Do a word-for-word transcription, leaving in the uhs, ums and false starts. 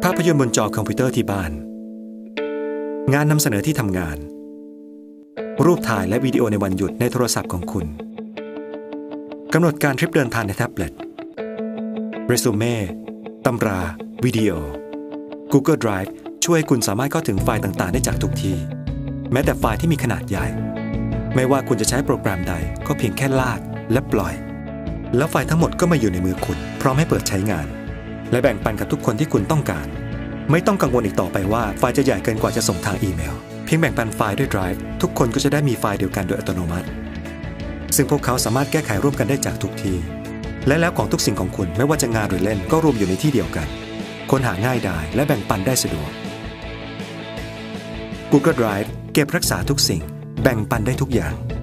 ภาพยนตร์บนจอคอมพิวเตอร์ที่บ้านงานนำเสนอที่ทำงานรูปถ่ายและวิดีโอในวันหยุดในโทรศัพท์ของคุณกำหนดการทริปเดินทางในแท็บเล็ตเรซูเม่ตำราวิดีโอ Google Drive ช่วยให้คุณสามารถเข้าถึงไฟล์ต่างๆได้จากทุกที่แม้แต่ไฟล์ที่มีขนาดใหญ่ไม่ว่าคุณจะใช้โปรแกรมใดก็เพียงแค่ลากและปล่อยแล้วไฟล์ทั้งหมดก็มาอยู่ในมือคุณพร้อมให้เปิดใช้งานและแบ่งปันกับทุกคนที่คุณต้องการไม่ต้องกังวลอีกต่อไปว่าไฟล์จะใหญ่เกินกว่าจะส่งทางอีเมลเพียงแบ่งปันไฟล์ด้วย Drive ทุกคนก็จะได้มีไฟล์เดียวกันโดยอัตโนมัติซึ่งพวกเขาสามารถแก้ไขร่วมกันได้จากทุกที่และแล้วของทุกสิ่งของคุณไม่ว่าจะงานหรือเล่นก็รวมอยู่ในที่เดียวกันค้นหาง่ายดายและแบ่งปันได้สะดวก Google Drive เก็บรักษาทุกสิ่งแบ่งปันได้ทุกอย่าง